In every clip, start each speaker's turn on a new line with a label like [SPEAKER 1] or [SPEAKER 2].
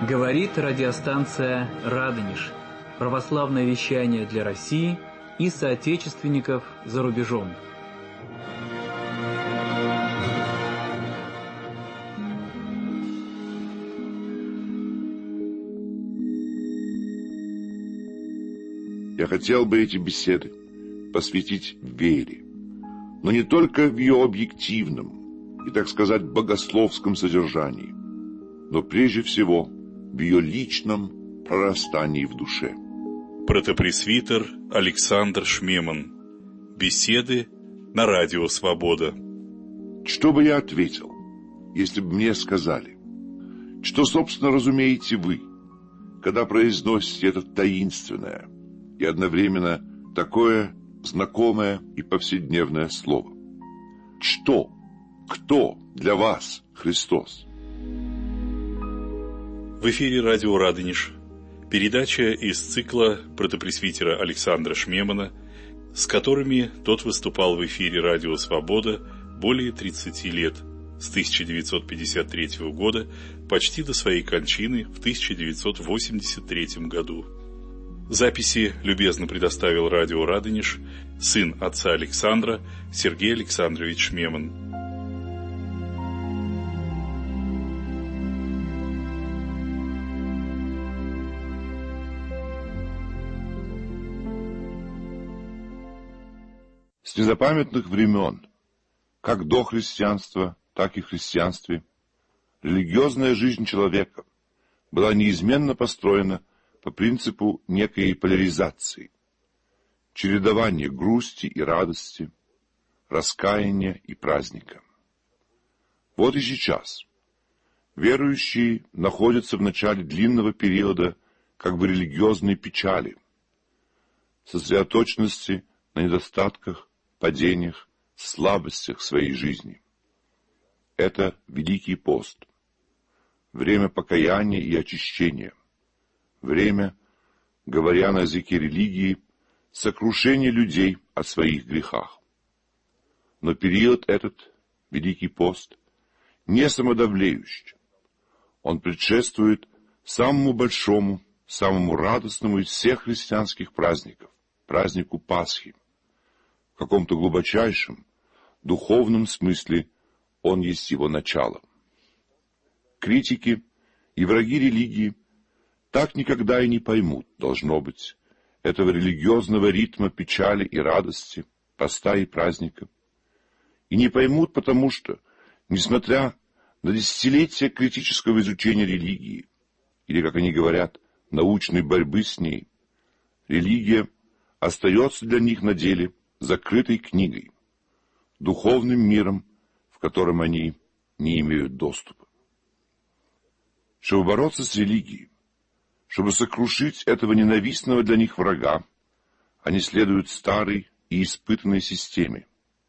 [SPEAKER 1] Говорит радиостанция «Радонеж». Православное вещание для России и соотечественников за рубежом.
[SPEAKER 2] Я хотел бы эти беседы посвятить вере, но не только в ее объективном и, так сказать, богословском содержании, но прежде всего в ее личном прорастании в душе.
[SPEAKER 3] Протопресвитер Александр Шмеман. Беседы на радио «Свобода».
[SPEAKER 2] Что бы я ответил, если бы мне сказали, что, собственно, разумеете вы, когда произносите это таинственное и одновременно такое знакомое и повседневное слово? Что, кто для вас Христос?
[SPEAKER 3] В эфире радио «Радонеж». Передача из цикла протопресвитера Александра Шмемана, с которыми тот выступал в эфире радио «Свобода» более 30 лет, с 1953 года почти до своей кончины в 1983 году. Записи любезно предоставил радио «Радонеж» сын отца Александра Сергей Александрович Шмеман.
[SPEAKER 2] С незапамятных времен, как до христианства, так и в христианстве, религиозная жизнь человека была неизменно построена по принципу некой поляризации, чередования грусти и радости, раскаяния и праздника. Вот и сейчас верующие находятся в начале длинного периода как бы религиозной печали, сосредоточенности на недостатках, падениях, слабостях своей жизни. Это Великий пост, время покаяния и очищения, время, говоря на языке религии, сокрушения людей о своих грехах. Но период этот, Великий пост, не самодовлеющий. Он предшествует самому большому, самому радостному из всех христианских праздников, празднику Пасхи. В каком-то глубочайшем, духовном смысле он есть его начало. Критики и враги религии так никогда и не поймут, должно быть, этого религиозного ритма печали и радости, поста и праздника. И не поймут, потому что, несмотря на десятилетия критического изучения религии, или, как они говорят, научной борьбы с ней, религия остается для них на деле закрытой книгой, духовным миром, в котором они не имеют доступа. Чтобы бороться с религией, чтобы сокрушить этого ненавистного для них врага, они следуют старой и испытанной системе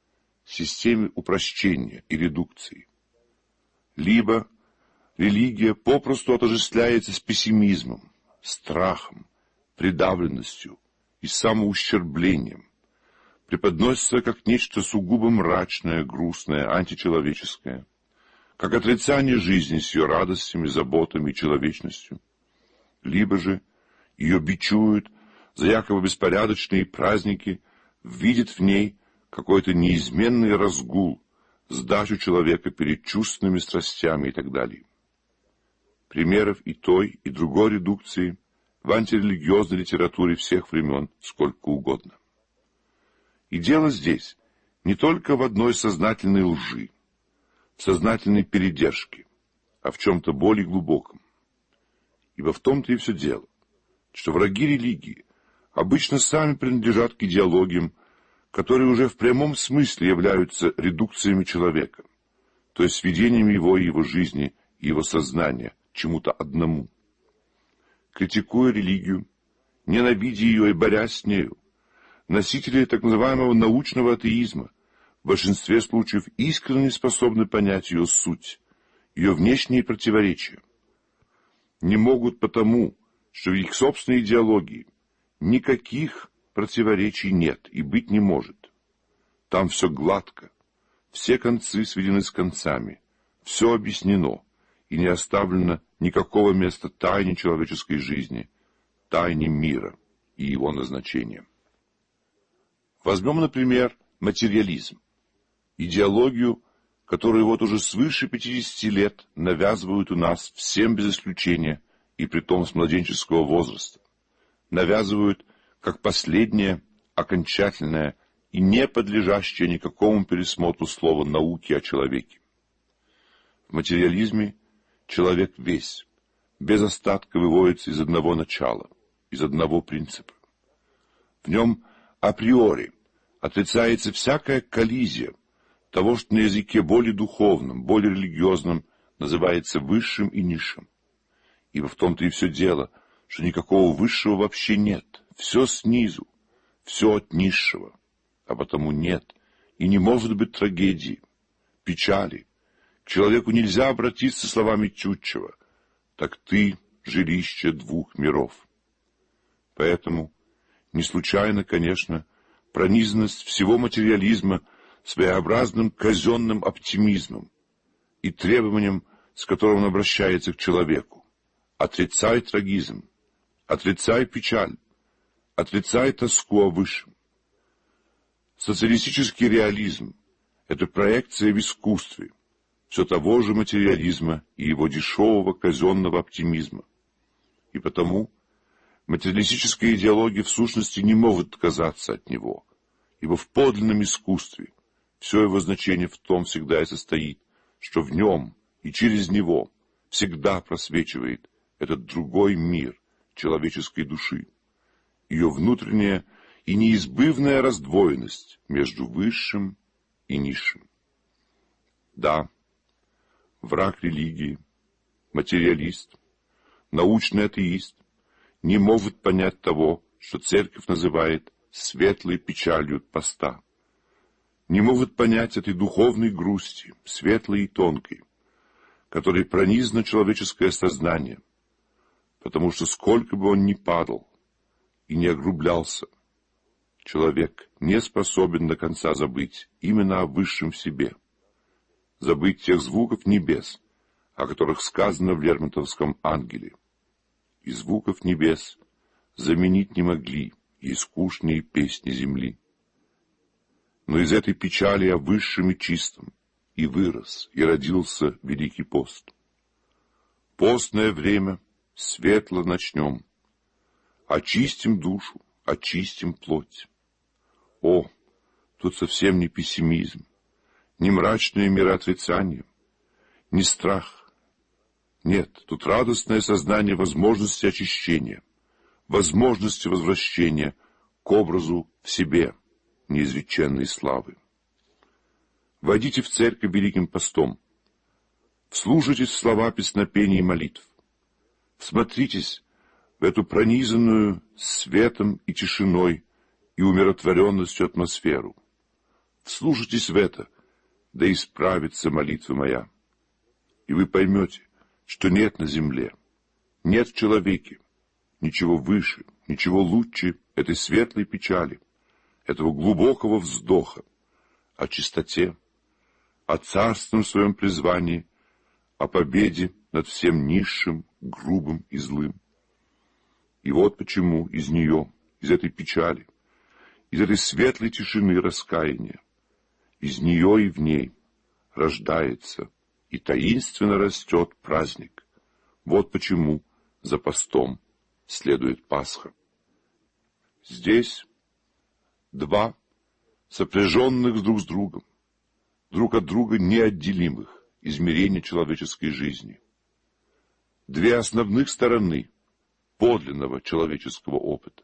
[SPEAKER 2] упрощения и редукции. Либо религия попросту отождествляется с пессимизмом, страхом, придавленностью и самоущерблением, преподносится как нечто сугубо мрачное, грустное, античеловеческое, как отрицание жизни с ее радостями, заботами и человечностью. Либо же ее бичуют за якобы беспорядочные праздники, видят в ней какой-то неизменный разгул, сдачу человека перед чувственными страстями и так далее. Примеров и той, и другой редукции в антирелигиозной литературе всех времен сколько угодно. И дело здесь не только в одной сознательной лжи, в сознательной передержке, а в чем-то более глубоком. Ибо в том-то и все дело, что враги религии обычно сами принадлежат к идеологиям, которые уже в прямом смысле являются редукциями человека, то есть сведением его и его жизни, и его сознания к чему-то одному. Критикуя религию, ненавидя ее и борясь с нею, носители так называемого научного атеизма в большинстве случаев искренне способны понять ее суть, ее внешние противоречия. Не могут потому, что в их собственной идеологии никаких противоречий нет и быть не может. Там все гладко, все концы сведены с концами, все объяснено и не оставлено никакого места тайне человеческой жизни, тайне мира и его назначения. Возьмем, например, материализм, идеологию, которую вот уже свыше 50 лет навязывают у нас всем без исключения, и притом с младенческого возраста. Навязывают как последнее, окончательное и не подлежащее никакому пересмотру слова науки о человеке. В материализме человек весь, без остатка выводится из одного начала, из одного принципа. В нем априори отрицается всякая коллизия того, что на языке более духовном, более религиозном называется высшим и низшим. Ибо в том-то и все дело, что никакого высшего вообще нет, все снизу, все от низшего, а потому нет и не может быть трагедии, печали. К человеку нельзя обратиться словами Тютчева: «Так ты — жилище двух миров». Поэтому не случайно, конечно, пронизанность всего материализма своеобразным казенным оптимизмом и требованием, с которым он обращается к человеку: отрицай трагизм, отрицай печаль, отрицай тоску о высшем. Социалистический реализм — это проекция в искусстве все того же материализма и его дешевого казенного оптимизма. И потому материалистическая идеология в сущности не может отказаться от него, ибо в подлинном искусстве все его значение в том всегда и состоит, что в нем и через него всегда просвечивает этот другой мир человеческой души, ее внутренняя и неизбывная раздвоенность между высшим и низшим. Да, враг религии, материалист, научный атеист не может понять того, что церковь называет светлой печалью поста, не может понять этой духовной грусти, светлой и тонкой, которой пронизано человеческое сознание, потому что сколько бы он ни падал и не огрублялся, человек не способен до конца забыть именно о высшем в себе, забыть тех звуков небес, о которых сказано в Лермонтовском «Ангеле». И звуков небес заменить не могли и скучные песни земли. Но из этой печали о высшем и чистом и вырос, и родился Великий пост. Постное время светло начнем, очистим душу, очистим плоть. О, тут совсем не пессимизм, не мрачное мироотрицание, не страх. Нет, тут радостное сознание возможности очищения, возможности возвращения к образу в себе неизреченной славы. Войдите в церковь Великим постом, вслушайтесь в слова песнопений и молитв, всмотритесь в эту пронизанную светом и тишиной и умиротворенностью атмосферу. Вслушайтесь в это, да исправится молитва моя. И вы поймете, что нет на земле, нет в человеке ничего выше, ничего лучше этой светлой печали, этого глубокого вздоха о чистоте, о царственном своем призвании, о победе над всем низшим, грубым и злым. И вот почему из нее, из этой печали, из этой светлой тишины раскаяния, из нее и в ней рождается и таинственно растет праздник. Вот почему за постом следует Пасха. Здесь два сопряженных друг с другом, друг от друга неотделимых измерения человеческой жизни. Две основных стороны подлинного человеческого опыта.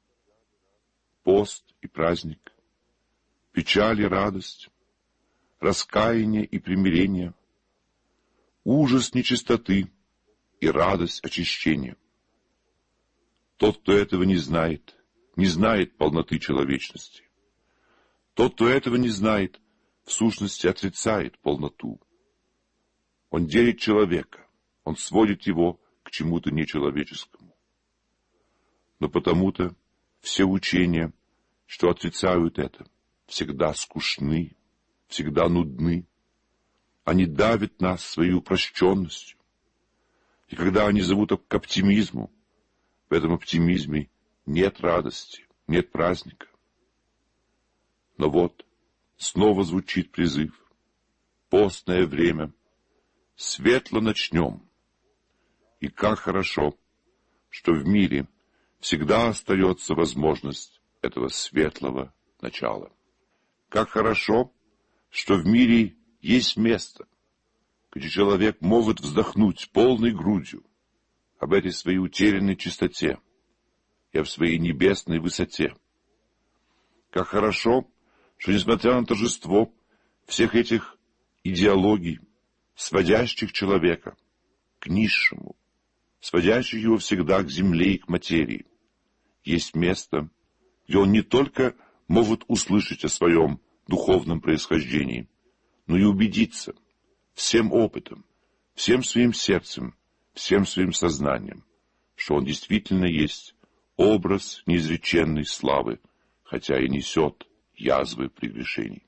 [SPEAKER 2] Пост и праздник, печаль и радость, раскаяние и примирение, ужас нечистоты и радость очищения. Тот, кто этого не знает полноты человечности. Тот, кто этого не знает, в сущности отрицает полноту. Он делит человека, он сводит его к чему-то нечеловеческому. Но потому-то все учения, что отрицают это, всегда скучны, всегда нудны. Они давят нас своей упрощенностью. И когда они зовут к оптимизму, в этом оптимизме нет радости, нет праздника. Но вот снова звучит призыв. Постное время. Светло начнем. И как хорошо, что в мире всегда остается возможность этого светлого начала. Как хорошо, что в мире есть место, где человек может вздохнуть полной грудью об этой своей утерянной чистоте и об своей небесной высоте. Как хорошо, что, несмотря на торжество всех этих идеологий, сводящих человека к низшему, сводящих его всегда к земле и к материи, есть место, где он не только может услышать о своем духовном происхождении, но и убедиться всем опытом, всем своим сердцем, всем своим сознанием, что он действительно есть образ неизреченной славы, хотя и несет язвы прегрешений.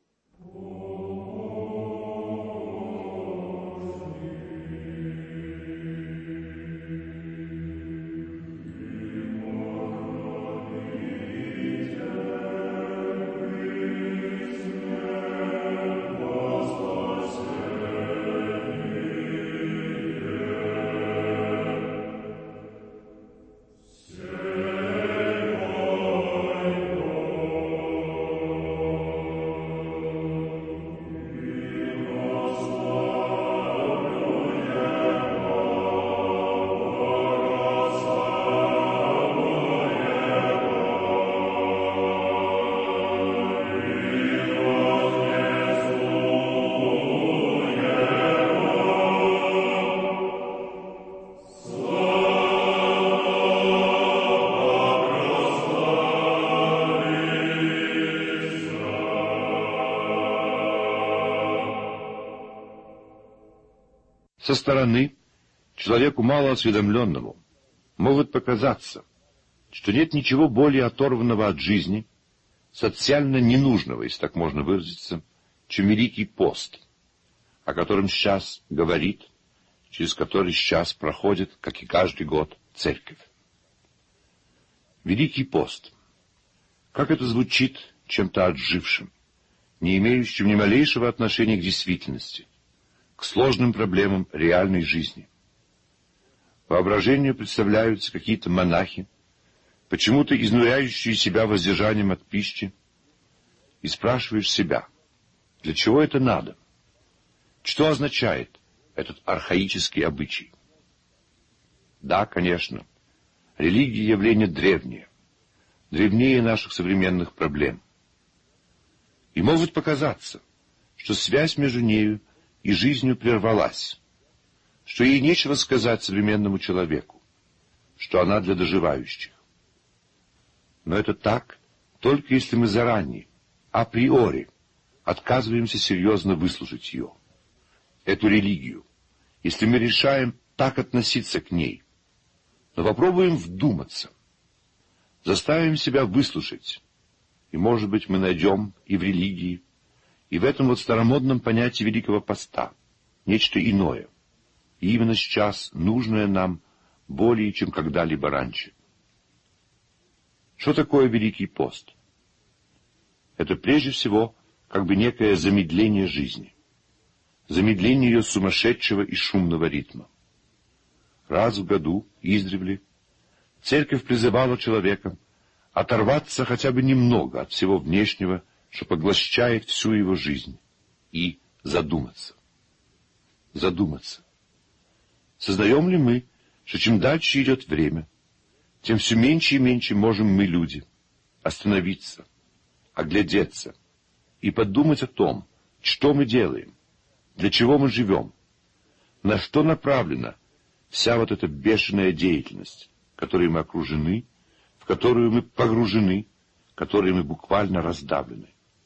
[SPEAKER 2] Со стороны человеку малоосведомленному может показаться, что нет ничего более оторванного от жизни, социально ненужного, если так можно выразиться, чем Великий пост, о котором сейчас говорит, через который сейчас проходит, как и каждый год, Церковь. Великий пост. Как это звучит чем-то отжившим, не имеющим ни малейшего отношения к действительности, к сложным проблемам реальной жизни. Воображению представляются какие-то монахи, почему-то изнуряющие себя воздержанием от пищи, и спрашиваешь себя, для чего это надо? Что означает этот архаический обычай? Да, конечно, религия — явление древнее, древнее наших современных проблем. И может показаться, что связь между нею и жизнью прервалась, что ей нечего сказать современному человеку, что она для доживающих. Но это так, только если мы заранее, априори, отказываемся серьезно выслушать ее, эту религию, если мы решаем так относиться к ней. Но попробуем вдуматься, заставим себя выслушать, и, может быть, мы найдем и в религии, и в этом вот старомодном понятии Великого Поста нечто иное, и именно сейчас нужное нам более, чем когда-либо раньше. Что такое Великий Пост? Это прежде всего как бы некое замедление жизни, замедление ее сумасшедшего и шумного ритма. Раз в году, издревле, Церковь призывала человека оторваться хотя бы немного от всего внешнего, что поглощает всю его жизнь, и задуматься. Задуматься. Сознаем ли мы, что чем дальше идет время, тем все меньше и меньше можем мы, люди, остановиться, оглядеться и подумать о том, что мы делаем, для чего мы живем, на что направлена вся вот эта бешеная деятельность, которой мы окружены, в которую мы погружены, которой мы буквально раздавлены.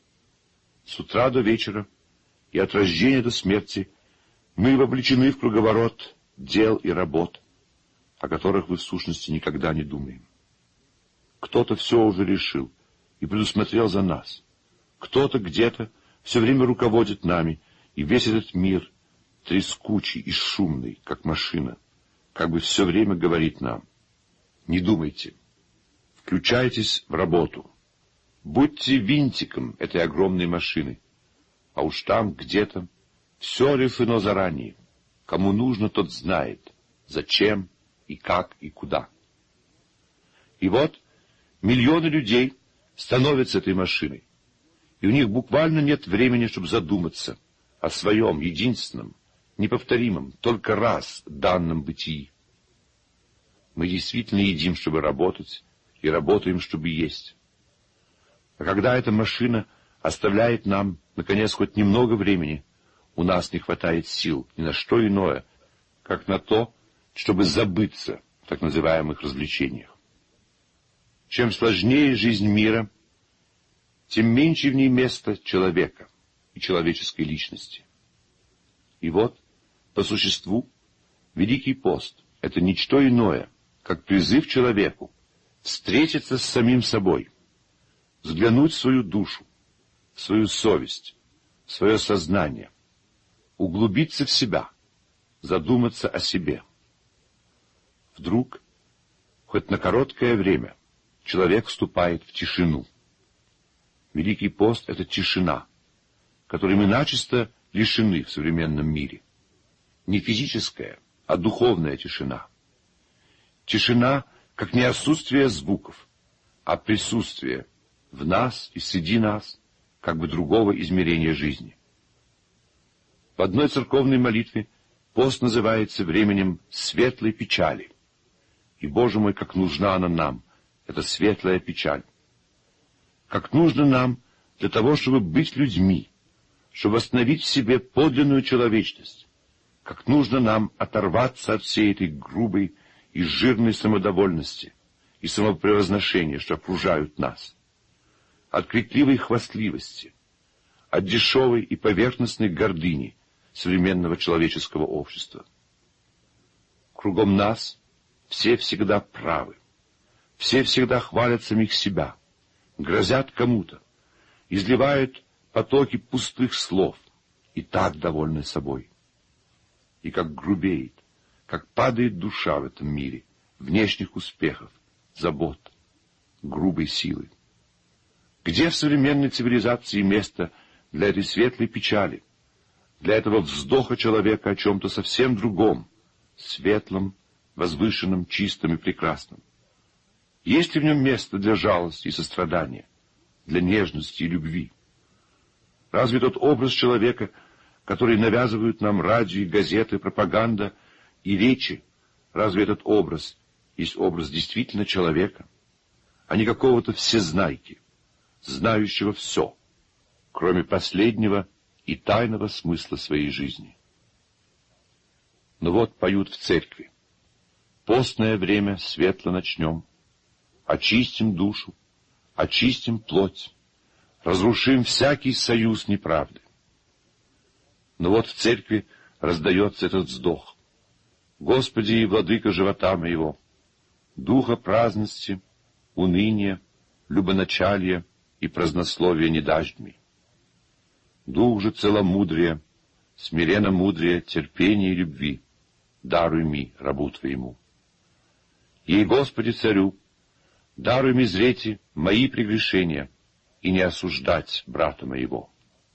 [SPEAKER 2] С утра до вечера и от рождения до смерти мы вовлечены в круговорот дел и работ, о которых мы в сущности никогда не думаем. Кто-то все уже решил и предусмотрел за нас. Кто-то где-то все время руководит нами, и весь этот мир, трескучий и шумный, как машина, как бы все время говорит нам: не думайте, включайтесь в работу, будьте винтиком этой огромной машины, а уж там где-то все решено заранее. Кому нужно, тот знает, зачем и как и куда. И вот миллионы людей становятся этой машиной, и у них буквально нет времени, чтобы задуматься о своем единственном, неповторимом, только раз данном бытии. Мы действительно едим, чтобы работать, и работаем, чтобы есть. А когда эта машина оставляет нам, наконец, хоть немного времени, у нас не хватает сил ни на что иное, как на то, чтобы забыться в так называемых развлечениях. Чем сложнее жизнь мира, тем меньше в ней места человека и человеческой личности. И вот, по существу, Великий пост — это ничто иное, как призыв человеку встретиться с самим собой, взглянуть в свою душу, в свою совесть, в свое сознание, углубиться в себя, задуматься о себе. Вдруг, хоть на короткое время, человек вступает в тишину. Великий пост — это тишина, которой мы начисто лишены в современном мире. Не физическая, а духовная тишина. Тишина, как не отсутствие звуков, а присутствие в нас и среди нас, как бы другого измерения жизни. В одной церковной молитве пост называется временем светлой печали. И, Боже мой, как нужна она нам, эта светлая печаль. Как нужно нам для того, чтобы быть людьми, чтобы восстановить в себе подлинную человечность, как нужно нам оторваться от всей этой грубой и жирной самодовольности и самопревозношения, что окружают нас, от крикливой хвастливости, от дешевой и поверхностной гордыни современного человеческого общества. Кругом нас все всегда правы, все всегда хвалят самих себя, грозят кому-то, изливают потоки пустых слов и так довольны собой. И как грубеет, как падает душа в этом мире, внешних успехов, забот, грубой силы. Где в современной цивилизации место для этой светлой печали, для этого вздоха человека о чем-то совсем другом, светлом, возвышенном, чистом и прекрасном? Есть ли в нем место для жалости и сострадания, для нежности и любви? Разве тот образ человека, который навязывают нам радио и газеты, пропаганда и речи, разве этот образ есть образ действительно человека, а не какого-то всезнайки, знающего все, кроме последнего и тайного смысла своей жизни? Но вот поют в церкви: постное время светло начнем, очистим душу, очистим плоть, разрушим всякий союз неправды. Но вот в церкви раздается этот вздох: Господи и Владыка живота моего, духа праздности, уныния, любоначалия и празднословия не дашь мне. Дух же целомудрия, смиренно мудрия, терпения и любви даруй ми, рабу Твоему. Ей, Господи Царю, даруй ми зреть мои прегрешения и не осуждать брата моего.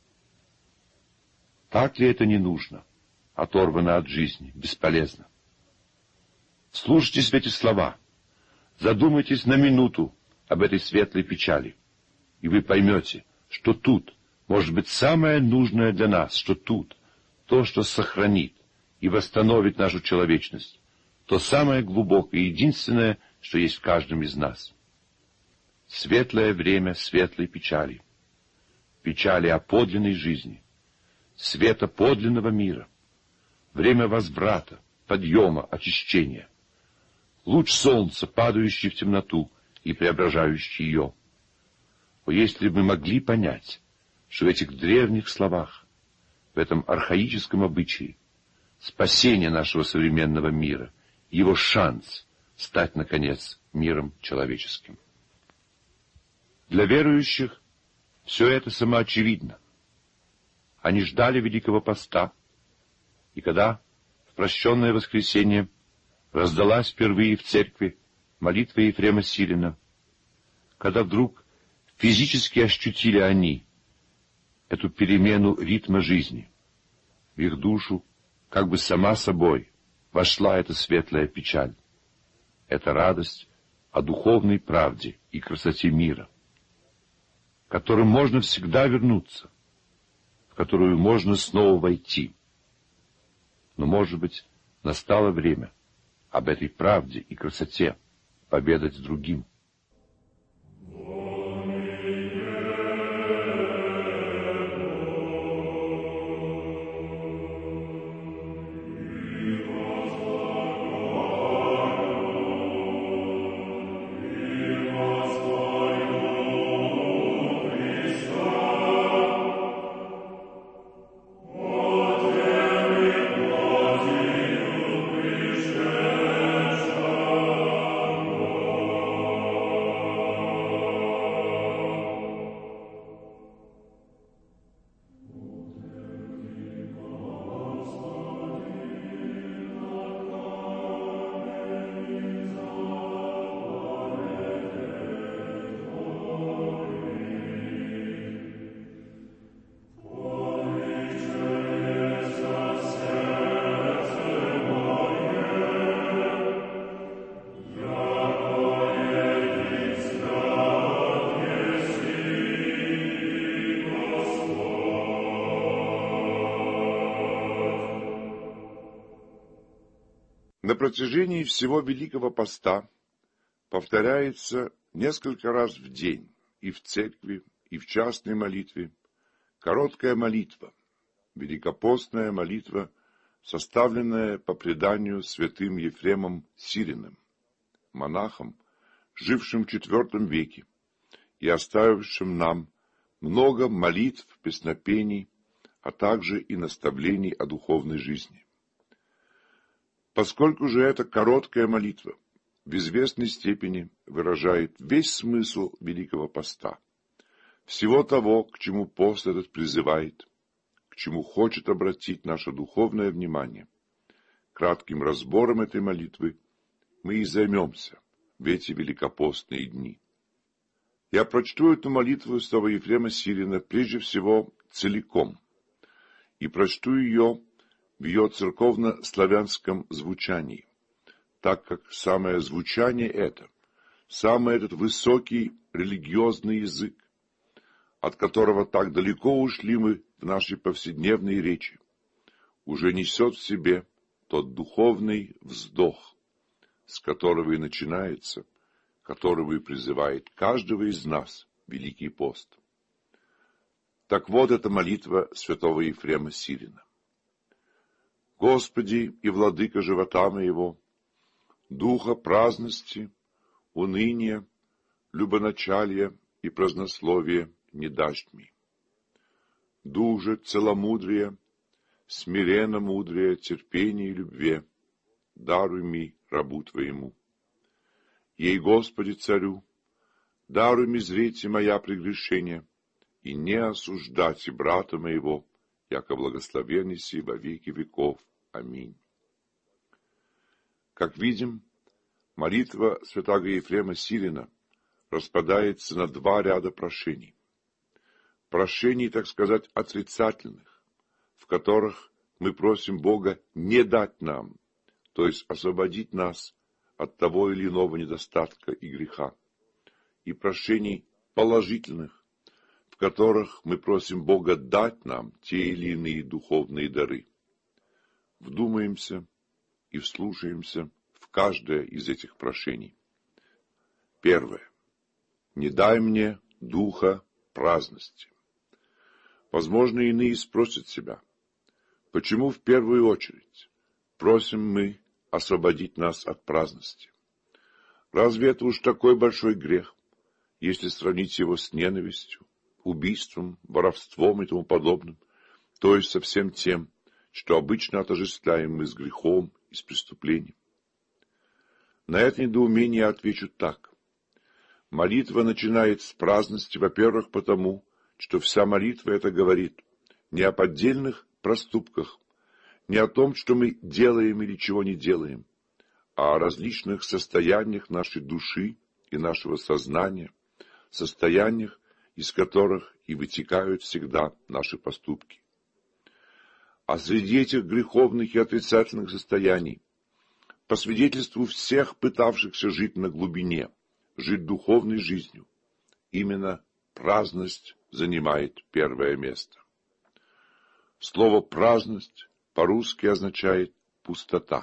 [SPEAKER 2] Так ли это не нужно, оторвано от жизни, бесполезно? Слушайтесь в эти слова, задумайтесь на минуту об этой светлой печали, и вы поймете, что тут может быть самое нужное для нас, что тут то, что сохранит и восстановит нашу человечность, то самое глубокое и единственное, что есть в каждом из нас. Светлое время светлой печали, печали о подлинной жизни, света подлинного мира, время возврата, подъема, очищения, луч солнца, падающий в темноту и преображающий ее. О, если бы мы могли понять, что в этих древних словах, в этом архаическом обычае, спасение нашего современного мира, его шанс стать, наконец, миром человеческим. Для верующих все это самоочевидно. Они ждали Великого Поста, и когда в прощенное воскресенье раздалась впервые в церкви молитва Ефрема Сирина, когда вдруг физически ощутили они эту перемену ритма жизни. В их душу как бы сама собой вошла эта светлая печаль, эта радость о духовной правде и красоте мира, к которым можно всегда вернуться, в которую можно снова войти. Но, может быть, настало время об этой правде и красоте поведать другим. На протяжении всего Великого Поста повторяется несколько раз в день и в церкви, и в частной молитве короткая молитва, великопостная молитва, составленная по преданию святым Ефремом Сириным, монахом, жившим в IV веке и оставившим нам много молитв, песнопений, а также и наставлений о духовной жизни. Поскольку же эта короткая молитва в известной степени выражает весь смысл Великого Поста, всего того, к чему пост этот призывает, к чему хочет обратить наше духовное внимание, кратким разбором этой молитвы мы и займемся в эти великопостные дни. Я прочту эту молитву святого Ефрема Сирина прежде всего целиком, и прочту ее в ее церковно-славянском звучании, так как самое звучание это, самый этот высокий религиозный язык, от которого так далеко ушли мы в нашей повседневной речи, уже несет в себе тот духовный вздох, с которого и начинается, которого и призывает каждого из нас Великий пост. Так вот эта молитва святого Ефрема Сирина. Господи и владыка живота моего, духа праздности, уныния, любоначалия и празднословия не дашь ми. Дуже целомудрия, смиренно мудрия, терпение и любве, даруй ми рабу Твоему. Ей, Господи, царю, даруй ми зреть моя прегрешения, и не осуждать и брата моего, яко благословен еси во веки веков. Аминь. Как видим, молитва святаго Ефрема Сирина распадается на два ряда прошений. Прошений, так сказать, отрицательных, в которых мы просим Бога не дать нам, то есть освободить нас от того или иного недостатка и греха, и прошений положительных, в которых мы просим Бога дать нам те или иные духовные дары. Вдумаемся и вслушаемся в каждое из этих прошений. Первое. Не дай мне духа праздности. Возможно, иные спросят себя, почему в первую очередь просим мы освободить нас от праздности? Разве это уж такой большой грех, если сравнить его с ненавистью, убийством, воровством и тому подобным, то есть со всем тем, что обычно отождествляем мы с грехом и с преступлением? На это недоумение я отвечу так. Молитва начинает с праздности, во-первых, потому, что вся молитва это говорит не о поддельных проступках, не о том, что мы делаем или чего не делаем, а о различных состояниях нашей души и нашего сознания, состояниях, из которых и вытекают всегда наши поступки. А среди этих греховных и отрицательных состояний, по свидетельству всех пытавшихся жить на глубине, жить духовной жизнью, именно праздность занимает первое место. Слово «праздность» по-русски означает «пустота»,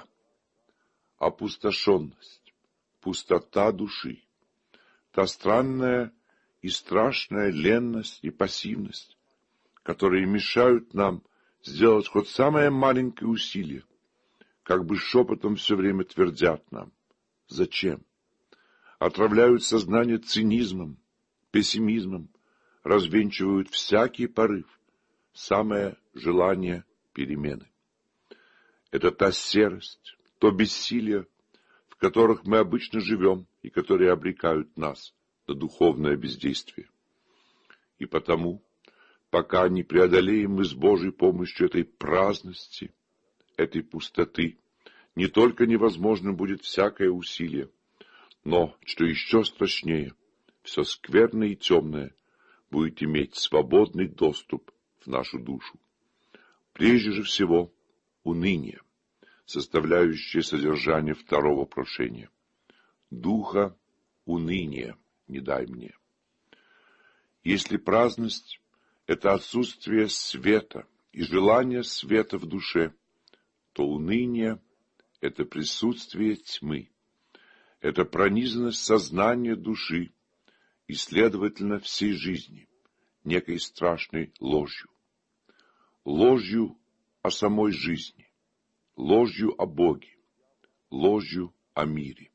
[SPEAKER 2] опустошенность, пустота души, та странная и страшная ленность и пассивность, которые мешают нам сделать хоть самое маленькое усилие, как бы шепотом все время твердят нам: зачем? Отравляют сознание цинизмом, пессимизмом, развенчивают всякий порыв, самое желание перемены. Это та серость, то бессилие, в которых мы обычно живем и которые обрекают нас на духовное бездействие. И потому, пока не преодолеем мы с Божьей помощью этой праздности, этой пустоты, не только невозможным будет всякое усилие, но, что еще страшнее, все скверное и темное будет иметь свободный доступ в нашу душу. Прежде же всего, уныние, составляющее содержание второго прошения. Духа уныния не дай мне. Если праздность — это отсутствие света и желание света в душе, то уныние — это присутствие тьмы, это пронизанность сознания души и, следовательно, всей жизни, некой страшной ложью. Ложью о самой жизни, ложью о Боге, ложью о мире.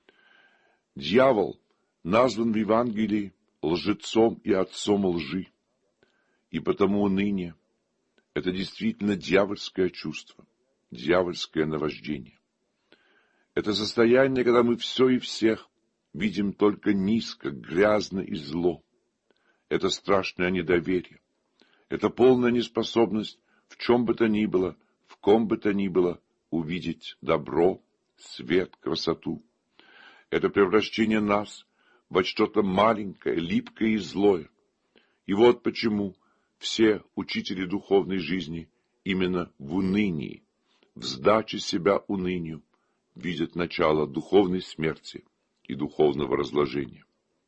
[SPEAKER 2] Дьявол назван в Евангелии лжецом и отцом лжи, и потому уныние — это действительно дьявольское чувство, дьявольское наваждение. Это состояние, когда мы все и всех видим только низко, грязно и зло. Это страшное недоверие, это полная неспособность в чем бы то ни было, в ком бы то ни было увидеть добро, свет, красоту. Это превращение нас во что-то маленькое, липкое и злое. И вот почему все учители духовной жизни именно в унынии, в сдаче себя унынию, видят начало духовной смерти и духовного разложения.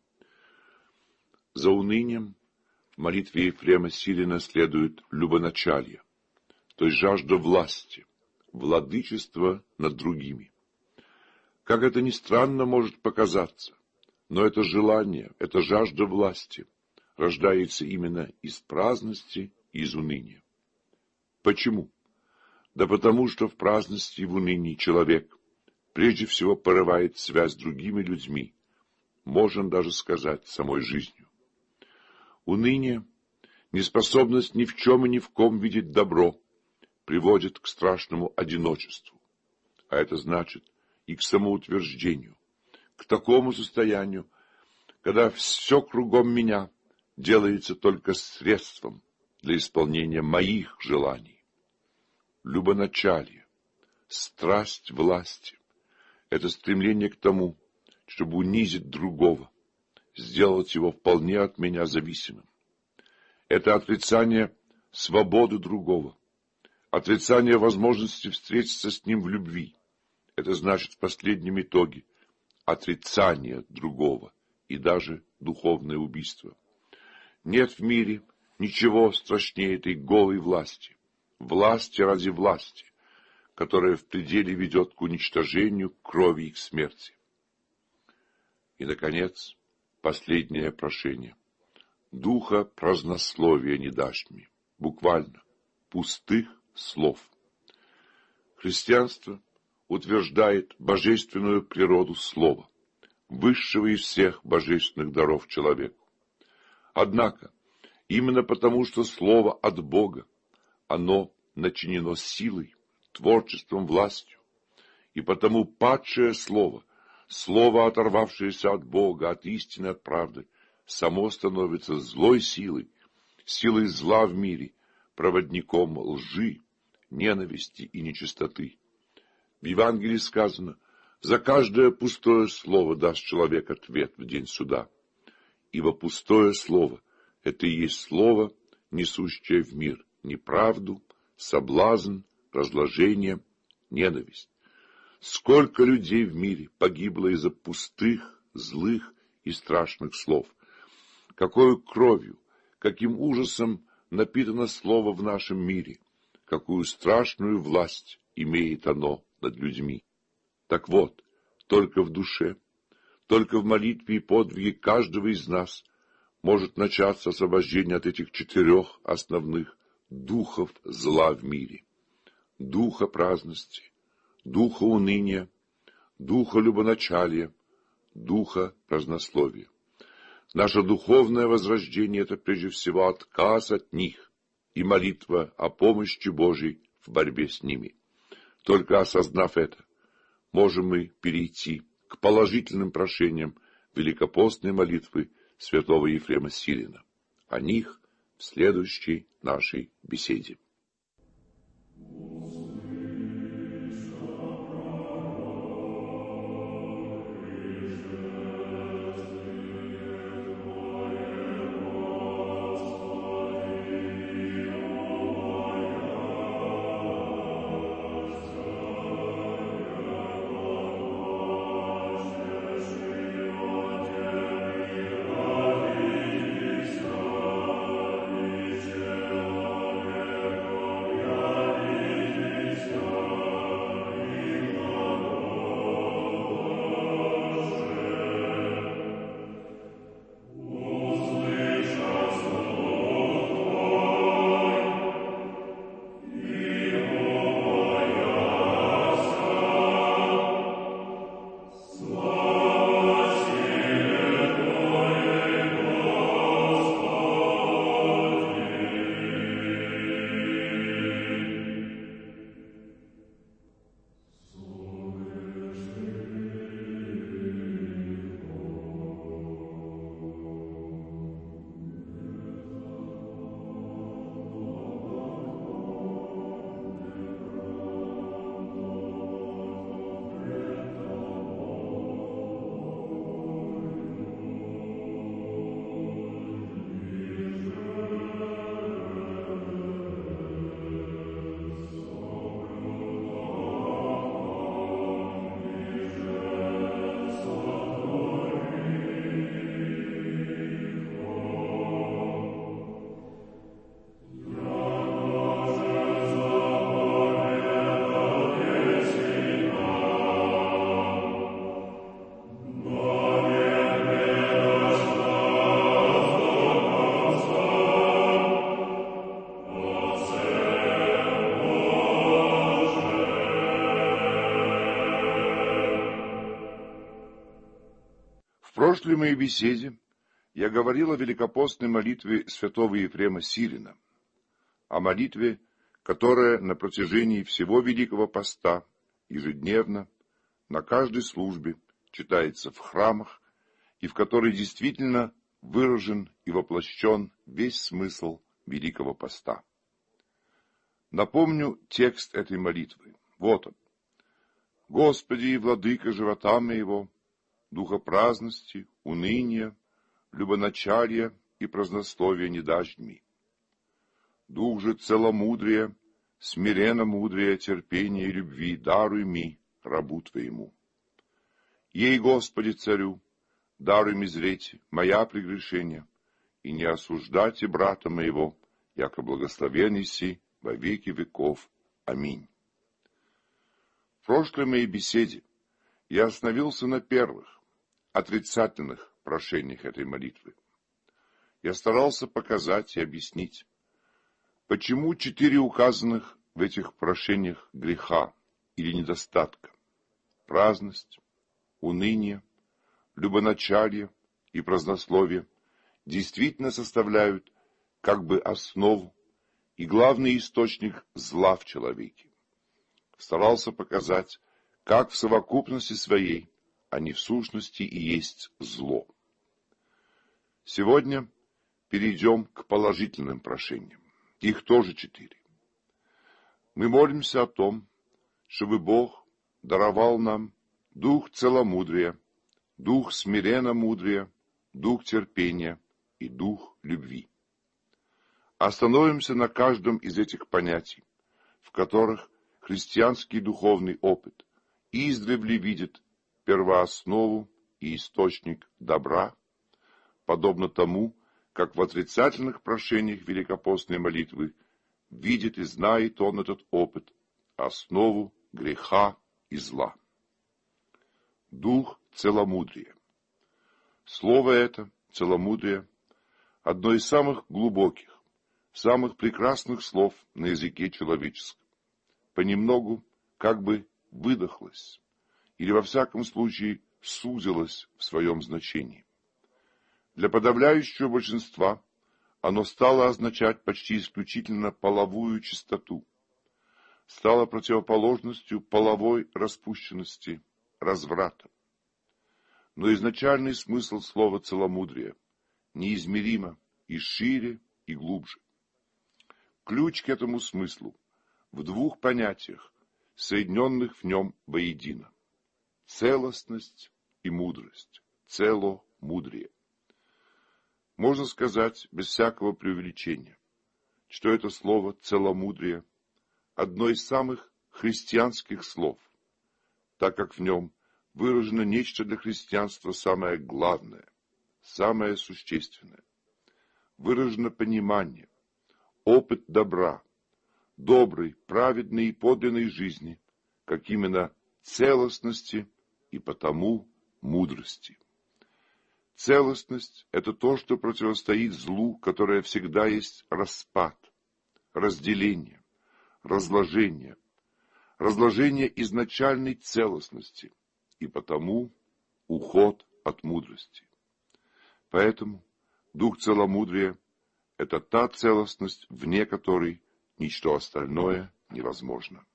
[SPEAKER 2] За унынием в молитве Ефрема Сирина следует любоначалие, то есть жажда власти, владычества над другими. Как это ни странно может показаться, но это желание, эта жажда власти рождается именно из праздности и из уныния. Почему? Да потому что в праздности и в унынии человек прежде всего порывает связь с другими людьми, можно даже сказать, самой жизнью. Уныние, неспособность ни в чем и ни в ком видеть добро, приводит к страшному одиночеству, а это значит и к самоутверждению, к такому состоянию, когда все кругом меня делается только средством для исполнения моих желаний. Любоначалие, страсть власти — это стремление к тому, чтобы унизить другого, сделать его вполне от меня зависимым. Это отрицание свободы другого, отрицание возможности встретиться с ним в любви. Это значит в последнем итоге отрицание другого и даже духовное убийство. Нет в мире ничего страшнее этой голой власти, власти ради власти, которая в пределе ведет к уничтожению, к крови и к смерти. И, наконец, последнее прошение. Духа празднословия не дашь мне, буквально, пустых слов. Христианство утверждает божественную природу слова, высшего из всех божественных даров человеку. Однако, именно потому, что слово от Бога, оно начинено силой, творчеством, властью, и потому падшее слово, слово, оторвавшееся от Бога, от истины, от правды, само становится злой силой, силой зла в мире, проводником лжи, ненависти и нечистоты. В Евангелии сказано: За каждое пустое слово даст человек ответ в день суда. Ибо пустое слово — это и есть слово, несущее в мир неправду, соблазн, разложение, ненависть. Сколько людей в мире погибло из-за пустых, злых и страшных слов. Какой кровью, каким ужасом напитано слово в нашем мире, какую страшную власть имеет оно над людьми. Так вот, только в душе, только в молитве и подвиге каждого из нас может начаться освобождение от этих 4 основных духов зла в мире. Духа праздности, духа уныния, духа любоначалия, духа празднословия. Наше духовное возрождение — это прежде всего отказ от них и молитва о помощи Божией в борьбе с ними. Только осознав это, можем мы перейти к положительным прошениям великопостной молитвы святого Ефрема Сирина. О них в следующей нашей беседе. В прошлой моей беседе я говорил о великопостной молитве святого Ефрема Сирина, о молитве, которая на протяжении всего Великого Поста ежедневно на каждой службе читается в храмах и в которой действительно выражен и воплощен весь смысл Великого Поста. Напомню текст этой молитвы. Вот он. «Господи и владыка живота моего, духа праздности, уныния, любоначалия и празднословия не дашь ми. Дух же целомудрия, смиренно мудрия, терпения и любви даруй ми, рабу Твоему. Ей, Господи, царю, даруй ми зреть моя прегрешения, и не осуждайте брата моего, яко благословенный си во веки веков. Аминь». В прошлой моей беседе я остановился на первых, отрицательных прошениях этой молитвы. Я старался показать и объяснить, почему 4 указанных в этих прошениях греха или недостатка — праздность, уныние, любоначалие и празднословие — действительно составляют как бы основу и главный источник зла в человеке. Старался показать, как в совокупности своей они в сущности и есть зло. Сегодня перейдем к положительным прошениям. Их тоже 4. Мы молимся о том, чтобы Бог даровал нам дух целомудрия, дух смиренно-мудрия, дух терпения и дух любви. Остановимся на каждом из этих понятий, в которых христианский духовный опыт издревле видит первооснову и источник добра, подобно тому, как в отрицательных прошениях великопостной молитвы видит и знает он этот опыт, основу греха и зла. Дух целомудрия. Слово это, целомудрие, одно из самых глубоких, самых прекрасных слов на языке человеческом. Понемногу как бы выдохлось, или во всяком случае сузилось в своем значении. Для подавляющего большинства оно стало означать почти исключительно половую чистоту, стало противоположностью половой распущенности, разврата. Но изначальный смысл слова «целомудрие» неизмеримо и шире, и глубже. Ключ к этому смыслу в двух понятиях, соединенных в нем воедино: целостность и мудрость, целомудрие. Можно сказать, без всякого преувеличения, что это слово «целомудрие» одно из самых христианских слов, так как в нем выражено нечто для христианства самое главное, самое существенное. Выражено понимание, опыт добра, доброй, праведной и подлинной жизни, как именно целостности и потому мудрости. Целостность — это то, что противостоит злу, которое всегда есть распад, разделение, разложение изначальной целостности и потому уход от мудрости. Поэтому дух целомудрия — это та целостность, вне которой ничто остальное невозможно.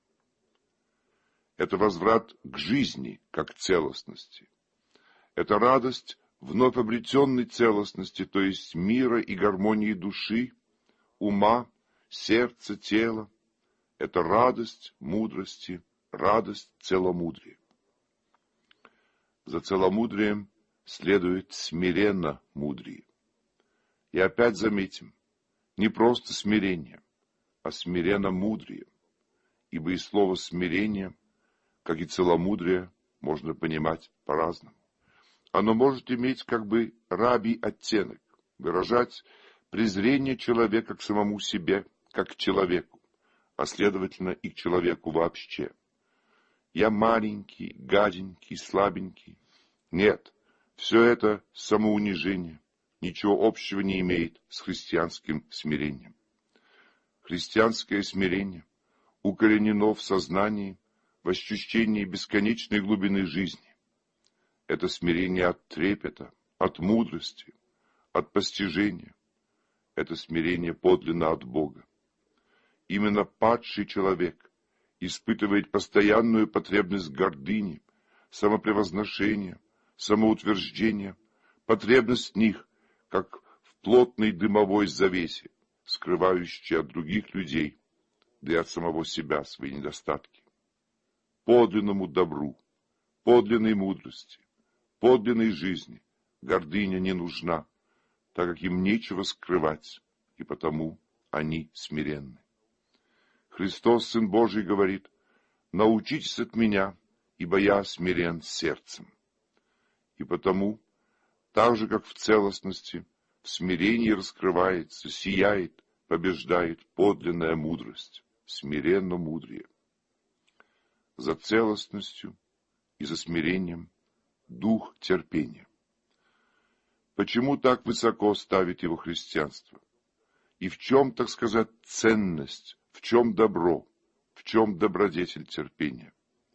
[SPEAKER 2] Это возврат к жизни как целостности. Это радость вновь обретенной целостности, то есть мира и гармонии души, ума, сердца, тела. Это радость мудрости, радость целомудрия. За целомудрием следует смиренно мудрее. И опять заметим, не просто смирение, а смиренно мудрее, ибо и слово смирение, как и целомудрие, можно понимать по-разному. Оно может иметь как бы рабий оттенок, выражать презрение человека к самому себе, как к человеку, а следовательно и к человеку вообще. Я маленький, гаденький, слабенький. Нет, все это самоунижение, ничего общего не имеет с христианским смирением. Христианское смирение укоренено в сознании, в ощущении бесконечной глубины жизни. Это смирение от трепета, от мудрости, от постижения. Это смирение подлинно от Бога. Именно падший человек испытывает постоянную потребность гордыни, самопревозношения, самоутверждения, потребность в них, как в плотной дымовой завесе, скрывающей от других людей, да и от самого себя свои недостатки. Подлинному добру, подлинной мудрости, подлинной жизни гордыня не нужна, так как им нечего скрывать, и потому они смиренны. Христос, Сын Божий, говорит: «Научитесь от меня, ибо я смирен сердцем». И потому, так же, как в целостности, в смирении раскрывается, сияет, побеждает подлинная мудрость, смиренно мудрее. За целостностью и за смирением дух терпения. Почему так высоко ставит его христианство? И в чем, так сказать, ценность, в чем добро, в чем добродетель терпения?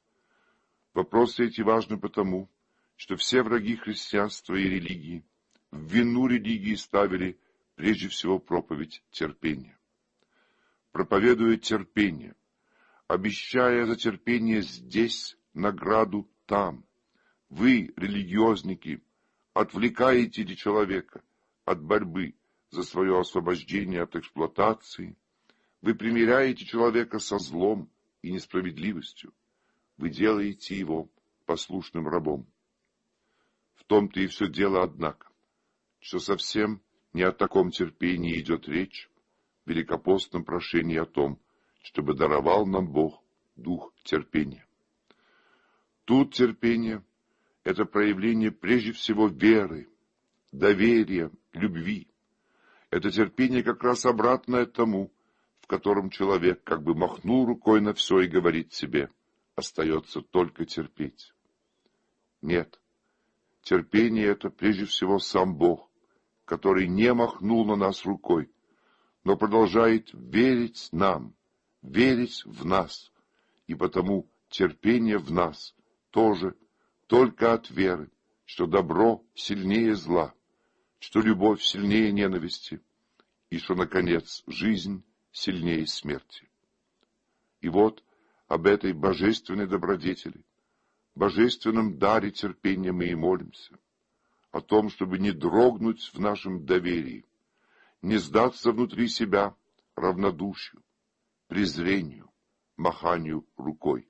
[SPEAKER 2] Вопросы эти важны потому, что все враги христианства и религии в вину религии ставили прежде всего проповедь терпения. Проповедуя терпение, обещая за терпение здесь награду там, вы, религиозники, отвлекаете ли человека от борьбы за свое освобождение от эксплуатации, вы примиряете человека со злом и несправедливостью, вы делаете его послушным рабом. В том-то и все дело, однако, что совсем не о таком терпении идет речь в великопостном прошении о том, чтобы даровал нам Бог дух терпения. Тут терпение — это проявление прежде всего веры, доверия, любви. Это терпение как раз обратное тому, в котором человек как бы махнул рукой на все и говорит себе: остается только терпеть. Нет, терпение — это прежде всего сам Бог, который не махнул на нас рукой, но продолжает верить нам, верить в нас, и потому терпение в нас тоже только от веры, что добро сильнее зла, что любовь сильнее ненависти, и что, наконец, жизнь сильнее смерти. И вот об этой божественной добродетели, божественном даре терпения мы и молимся, о том, чтобы не дрогнуть в нашем доверии, не сдаться внутри себя равнодушию, презрению, маханию рукой.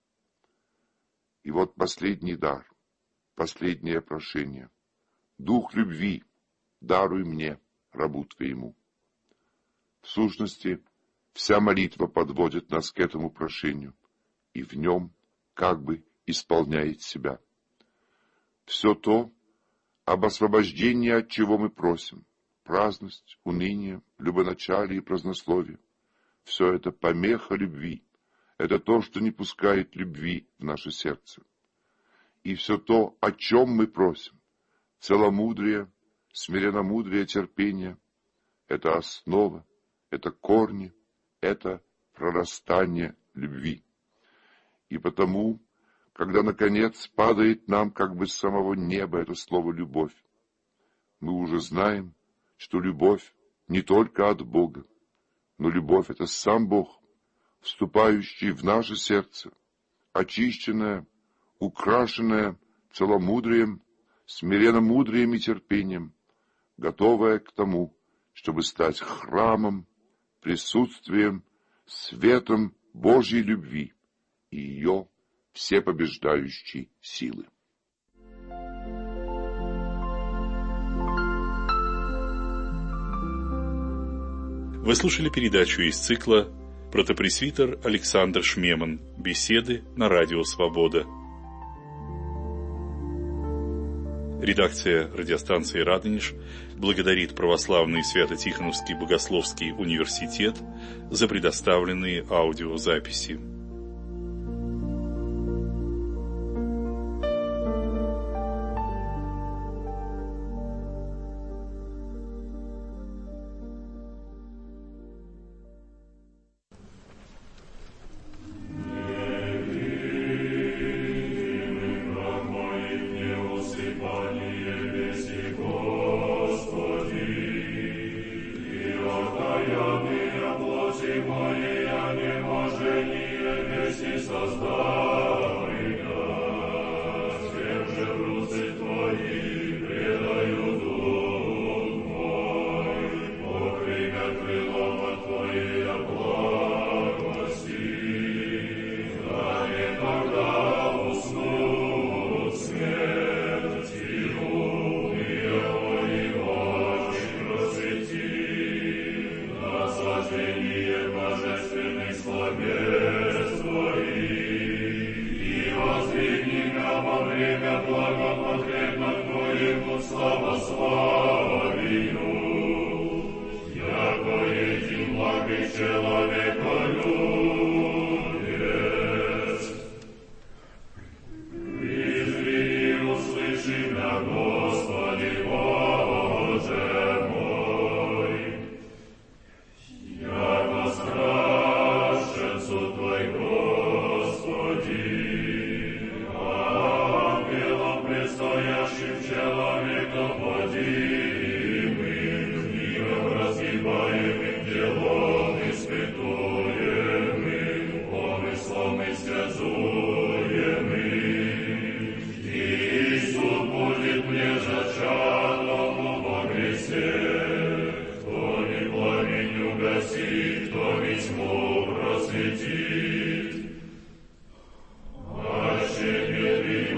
[SPEAKER 2] И вот последний дар, последнее прошение. Дух любви даруй мне, рабу твоему. В сущности, вся молитва подводит нас к этому прошению, и в нем как бы исполняет себя. Все то, об освобождении от чего мы просим, праздность, уныние, любоначалие и празднословие, все это помеха любви, это то, что не пускает любви в наше сердце. И все то, о чем мы просим, целомудрие, смиренномудрие, терпение, это основа, это корни, это прорастание любви. И потому, когда, наконец, падает нам как бы с самого неба это слово «любовь», мы уже знаем, что любовь не только от Бога, но любовь — это сам Бог, вступающий в наше сердце, очищенное, украшенное целомудрием, смиренномудрием и терпением, готовое к тому, чтобы стать храмом, присутствием, светом Божьей любви и ее всепобеждающей силы.
[SPEAKER 3] Вы слушали передачу из цикла «Протопресвитер Александр Шмеман. Беседы на радио Свобода». Редакция радиостанции «Радонеж» благодарит Православный Свято-Тихоновский Богословский университет за предоставленные аудиозаписи.
[SPEAKER 4] Просветит, а ще не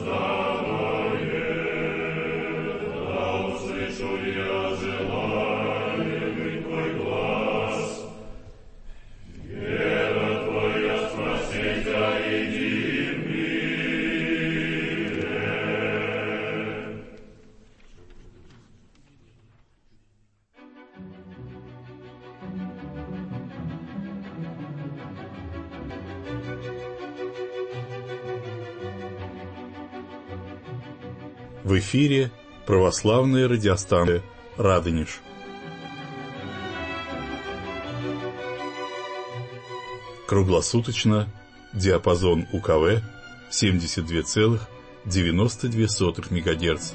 [SPEAKER 3] В эфире православная радиостанция «Радонеж». Круглосуточно диапазон УКВ 72,92 МГц.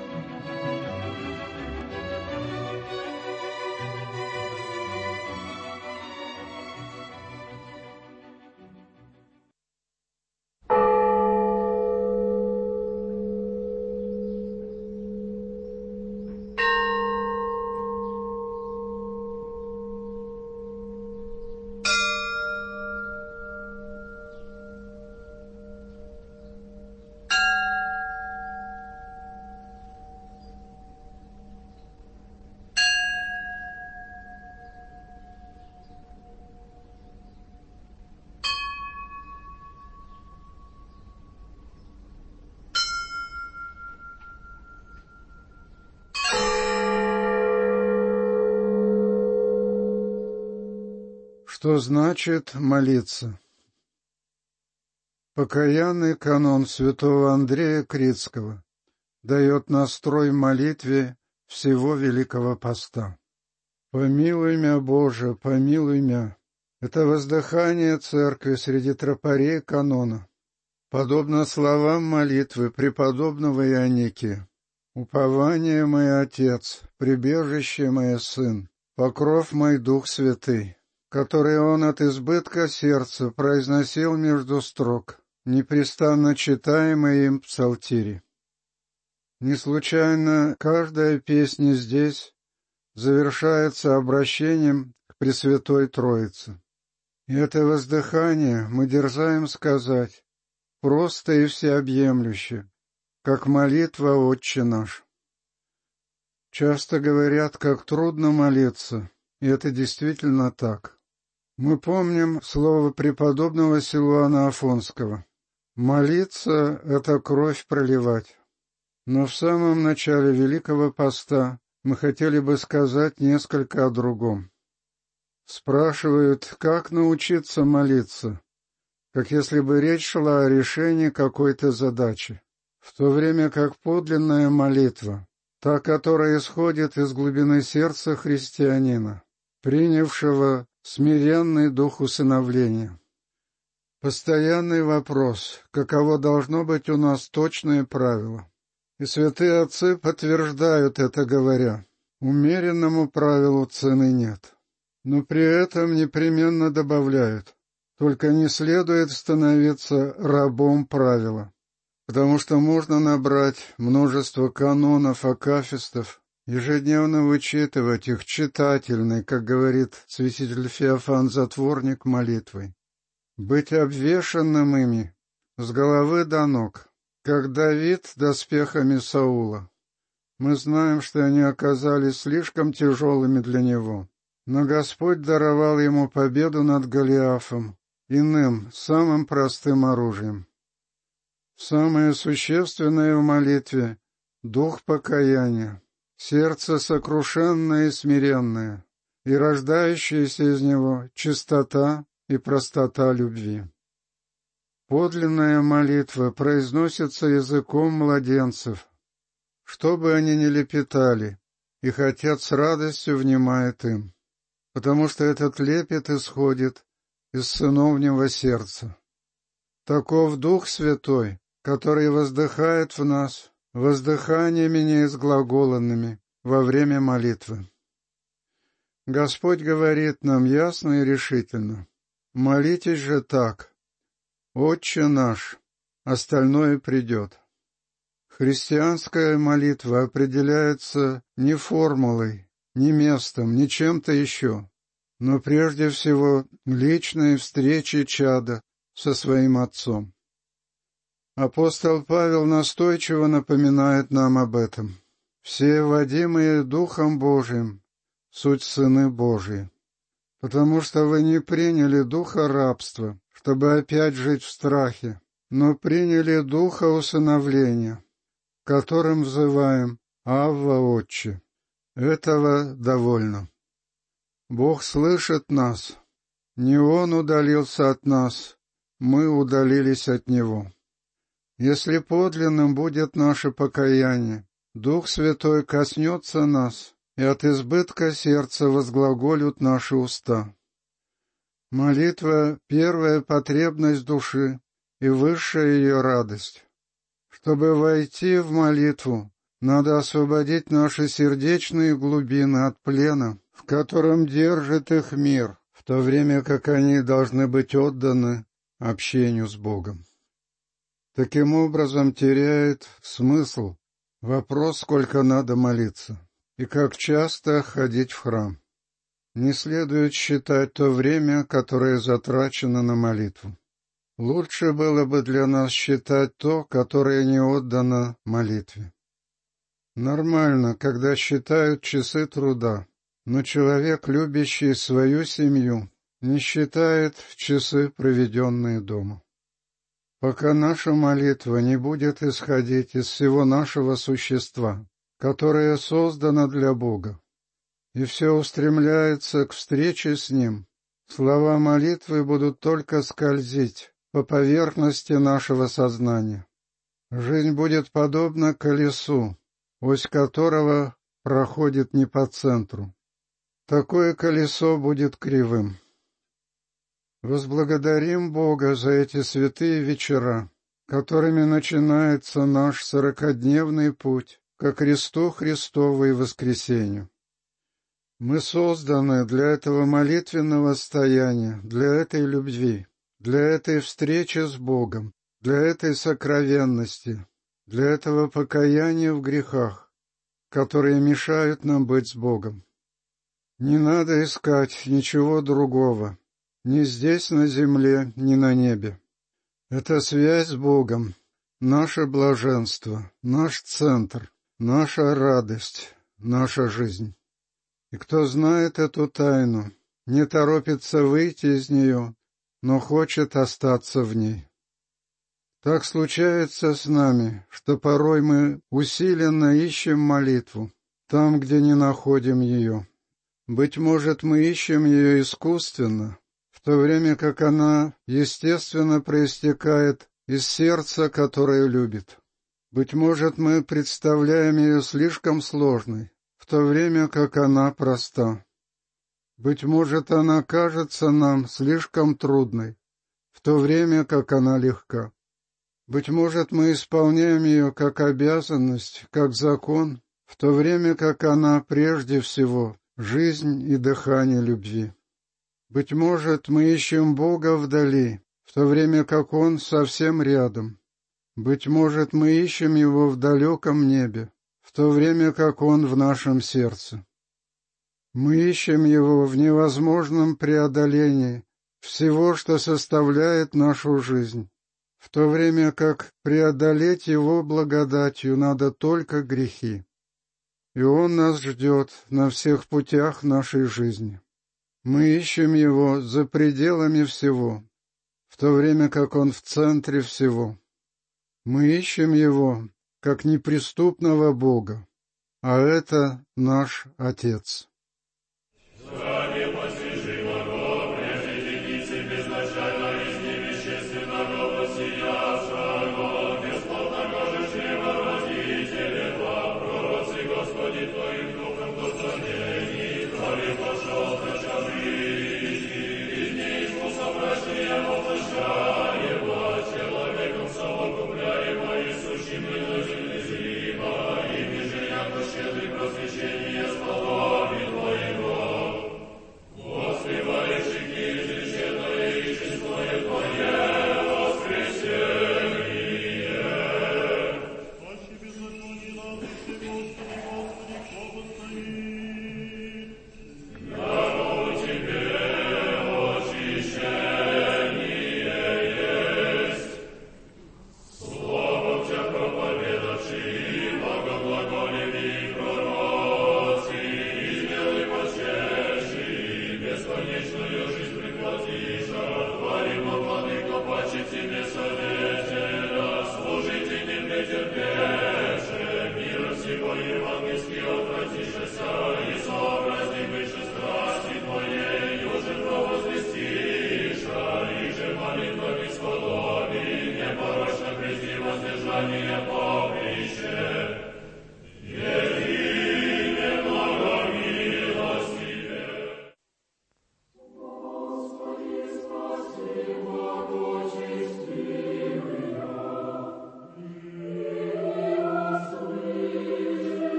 [SPEAKER 4] Что значит молиться? Покаянный канон святого Андрея Критского дает настрой в молитве всего Великого Поста. «Помилуй мя, Боже, помилуй мя» — это воздыхание Церкви среди тропарей канона, подобно словам молитвы преподобного Ионикия: «Упование мое Отец, прибежище мое Сын, покров мой Дух Святый», который он от избытка сердца произносил между строк, непрестанно читаемые им псалтири. Не случайно каждая песня здесь завершается обращением к Пресвятой Троице. И это воздыхание мы дерзаем сказать просто и всеобъемлюще, как молитва «Отче наш». Часто говорят, как трудно молиться, и это действительно так. Мы помним слово преподобного Силуана Афонского: «Молиться — это кровь проливать». Но в самом начале Великого Поста мы хотели бы сказать несколько о другом. Спрашивают, как научиться молиться, как если бы речь шла о решении какой-то задачи, в то время как подлинная молитва, та, которая исходит из глубины сердца христианина, принявшего смиренный дух усыновления. Постоянный вопрос, каково должно быть у нас точное правило. И святые отцы подтверждают это, говоря: умеренному правилу цены нет. Но при этом непременно добавляют: только не следует становиться рабом правила, потому что можно набрать множество канонов, акафистов, ежедневно вычитывать их читательной, как говорит святитель Феофан Затворник, молитвой, быть обвешанным ими с головы до ног, как Давид доспехами Саула. Мы знаем, что они оказались слишком тяжелыми для него, но Господь даровал ему победу над Голиафом, иным, самым простым оружием. Самое существенное в молитве — дух покаяния, сердце сокрушенное и смиренное, и рождающаяся из него чистота и простота любви. Подлинная молитва произносится языком младенцев. Что бы они ни лепетали, их Отец с радостью внимает им, потому что этот лепет исходит из сыновнего сердца. Таков Дух Святой, который воздыхает в нас воздыханиями неизглаголанными во время молитвы. Господь говорит нам ясно и решительно: молитесь же так: «Отче наш», остальное придет. Христианская молитва определяется не формулой, не местом, не чем-то еще, но прежде всего личной встречей чада со своим Отцом. Апостол Павел настойчиво напоминает нам об этом. Все водимые Духом Божиим, суть сыны Божии, потому что вы не приняли духа рабства, чтобы опять жить в страхе, но приняли духа усыновления, которым взываем «Авва, Отче». Этого довольно. Бог слышит нас. Не Он удалился от нас, мы удалились от Него. Если подлинным будет наше покаяние, Дух Святой коснется нас, и от избытка сердца возглаголют наши уста. Молитва — первая потребность души и высшая ее радость. Чтобы войти в молитву, надо освободить наши сердечные глубины от плена, в котором держит их мир, в то время как они должны быть отданы общению с Богом. Таким образом теряет смысл вопрос, сколько надо молиться, и как часто ходить в храм. Не следует считать то время, которое затрачено на молитву. Лучше было бы для нас считать то, которое не отдано молитве. Нормально, когда считают часы труда, но человек, любящий свою семью, не считает часы, проведенные дома. Пока наша молитва не будет исходить из всего нашего существа, которое создано для Бога, и все устремляется к встрече с Ним, слова молитвы будут только скользить по поверхности нашего сознания. Жизнь будет подобна колесу, ось которого проходит не по центру. Такое колесо будет кривым. Возблагодарим Бога за эти святые вечера, которыми начинается наш 40-дневный путь ко кресту Христову и воскресению. Мы созданы для этого молитвенного стояния, для этой любви, для этой встречи с Богом, для этой сокровенности, для этого покаяния в грехах, которые мешают нам быть с Богом. Не надо искать ничего другого, ни здесь на земле, ни на небе. Это связь с Богом, наше блаженство, наш центр, наша радость, наша жизнь. И кто знает эту тайну, не торопится выйти из нее, но хочет остаться в ней. Так случается с нами, что порой мы усиленно ищем молитву, там, где не находим ее. Быть может, мы ищем ее искусственно, в то время как она, естественно, проистекает из сердца, которое любит. Быть может, мы представляем ее слишком сложной, в то время как она проста. Быть может, она кажется нам слишком трудной, в то время как она легка. Быть может, мы исполняем ее как обязанность, как закон, в то время как она прежде всего жизнь и дыхание любви. Быть может, мы ищем Бога вдали, в то время как Он совсем рядом. Быть может, мы ищем Его в далеком небе, в то время как Он в нашем сердце. Мы ищем Его в невозможном преодолении всего, что составляет нашу жизнь, в то время как преодолеть Его благодатью надо только грехи. И Он нас ждет на всех путях нашей жизни. Мы ищем Его за пределами всего, в то время как Он в центре всего. Мы ищем Его как неприступного Бога, а это наш Отец.
[SPEAKER 5] Просвещение с половину.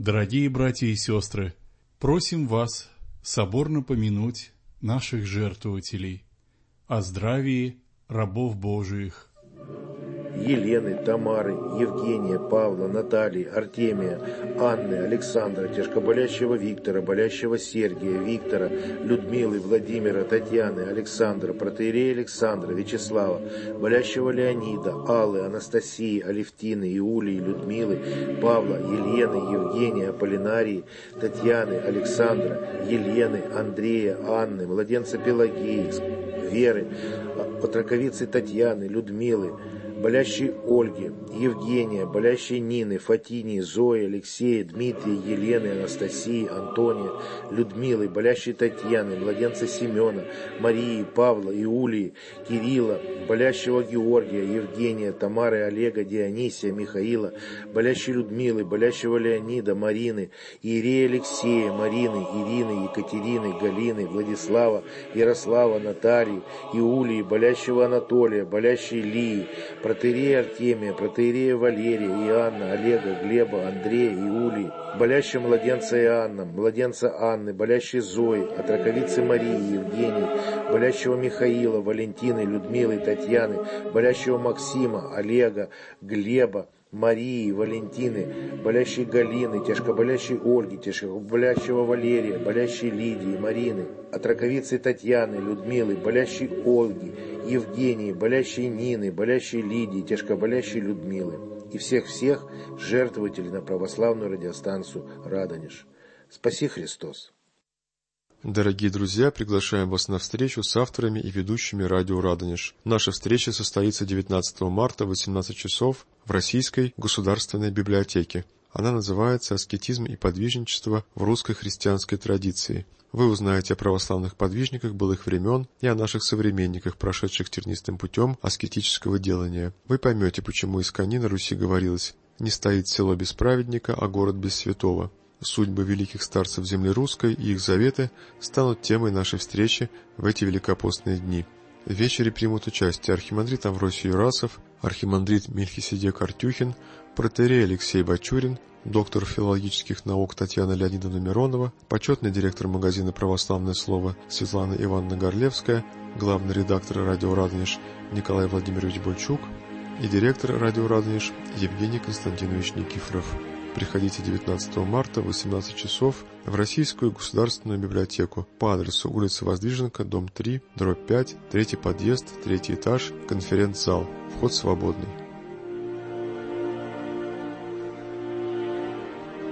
[SPEAKER 5] Дорогие братья и сестры, просим вас соборно помянуть наших жертвователей, о здравии рабов Божиих.
[SPEAKER 6] Елены, Тамары, Евгения, Павла, Натальи, Артемия, Анны, Александра, тяжкоболящего Виктора, болящего Сергия, Виктора, Людмилы, Владимира, Татьяны, Александра, протоиерея Александра, Вячеслава, болящего Леонида, Аллы, Анастасии, Алевтины, Иулии, Людмилы, Павла, Елены, Евгения, Аполлинарии, Татьяны, Александра, Елены, Андрея, Анны, младенца Пелагеи, Веры, отроковицы Татьяны, Людмилы, болящей Ольги, Евгения, болящей Нины, Фатинии, Зои, Алексея, Дмитрия, Елены, Анастасии, Антония, Людмилы, болящей Татьяны, младенца Семена, Марии, Павла, Иулии, Кирилла, болящего Георгия, Евгения, Тамары, Олега, Дионисия, Михаила, болящей Людмилы, болящего Леонида, Марины, Иерея Алексея, Марины, Ирины, Екатерины, Галины, Владислава, Ярослава, Натальи, Иулии, болящего Анатолия, болящей Лии, протоиерея Артемия, протоиерея Валерия, Иоанна, Олега, Глеба, Андрея, Иулии, болящего младенца Иоанна, младенца Анны, болящей Зои, отроковицы Марии, Евгении, болящего Михаила, Валентины, Людмилы, Татьяны, болящего Максима, Олега, Глеба, Марии, Валентины, болящей Галины, тяжкоболящей Ольги, тяжкоболящего Валерия, болящей Лидии, Марины, отроковицы Татьяны, Людмилы, болящей Ольги, Евгении, болящей Нины, болящей Лидии, тяжкоболящей Людмилы и всех-всех жертвователей на православную радиостанцию «Радонеж». Спаси Христос!
[SPEAKER 7] Дорогие друзья, приглашаем вас на встречу с авторами и ведущими радио «Радонеж». Наша встреча состоится 19 марта в 18 часов в Российской государственной библиотеке. Она называется «Аскетизм и подвижничество в русской христианской традиции». Вы узнаете о православных подвижниках былых времен и о наших современниках, прошедших тернистым путем аскетического делания. Вы поймете, почему из кони на Руси говорилось «не стоит село без праведника, а город без святого». Судьбы великих старцев земли русской и их заветы станут темой нашей встречи в эти великопостные дни. В вечере примут участие архимандрит Амвросий Юрасов, архимандрит Мельхиседек Артюхин, протоиерей Алексей Бачурин, доктор филологических наук Татьяна Леонидовна Миронова, почетный директор магазина «Православное слово» Светлана Ивановна Горлевская, главный редактор радио «Радонеж» Николай Владимирович Бойчук и директор радио «Радонеж» Евгений Константинович Никифоров. Приходите 19 марта в 18 часов в Российскую государственную библиотеку по адресу улица Воздвиженка, дом 3, дробь 5, 3 подъезд, 3 этаж, конференц-зал. Вход свободный.